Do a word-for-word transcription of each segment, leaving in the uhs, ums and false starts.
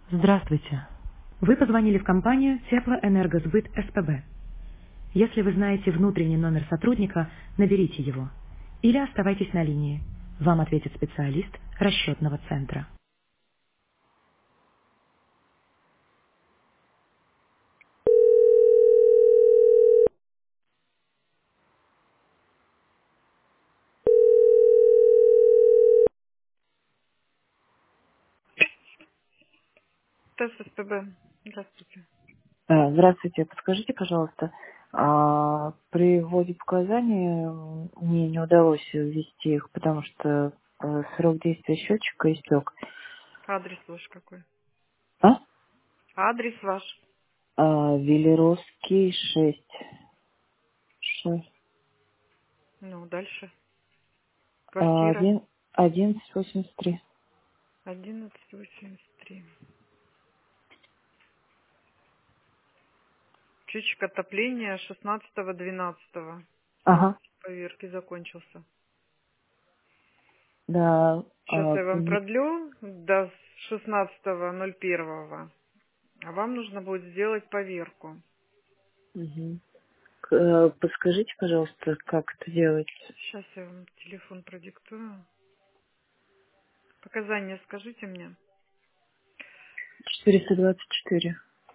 Здравствуйте. Вы позвонили в компанию Теплоэнергосбыт СПБ. Если вы знаете внутренний номер сотрудника, наберите его. Или оставайтесь на линии. Вам ответит специалист расчетного центра. ТЭС СПБ. Здравствуйте. А, Здравствуйте. Подскажите, пожалуйста, а, при вводе показаний м, мне не удалось ввести их, потому что э, срок действия счетчика истек. Адрес ваш какой? А? Адрес ваш. А, Велеровский шесть. Шесть. Ну, дальше. А, Квартира один, одиннадцать восемьдесят три. одиннадцать восемьдесят три. Счетчик отопления шестнадцатого двенадцатого. Срок Ага. поверки закончился. Да. Сейчас а, я вам м, продлю до шестнадцатого ноль первого. А вам нужно будет сделать поверку. мгм. К- э, Подскажите, пожалуйста, как это делать? Сейчас я вам телефон продиктую. Показания скажите мне. четыреста двадцать четыре.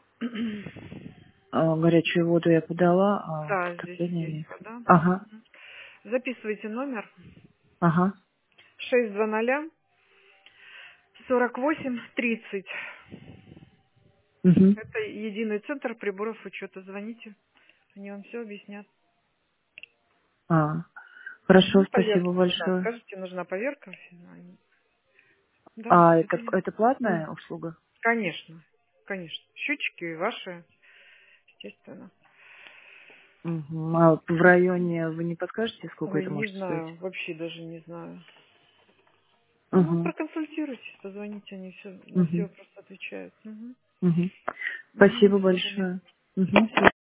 А, горячую воду я подала, а вот Да, здесь отопление есть нет. вода. Ага. Записывайте номер Ага. шесть два ноль сорок восемь тридцать. Угу. Это единый центр приборов учета. Звоните, они вам все объяснят. А, хорошо, Ну, спасибо поверка нужна. большое. Скажите, нужна поверка? Они- Да, до А это, свидания. это платная услуга? Конечно, конечно. Счетчики ваши, естественно. Угу. А в районе вы не подскажете, сколько Ой, это не может стоить? знаю, вообще даже не знаю. Ну, Угу. проконсультируйтесь, позвоните, они все, на все Угу. вопросы отвечают. Угу. Угу. Угу, до Спасибо свидания. большое. Угу.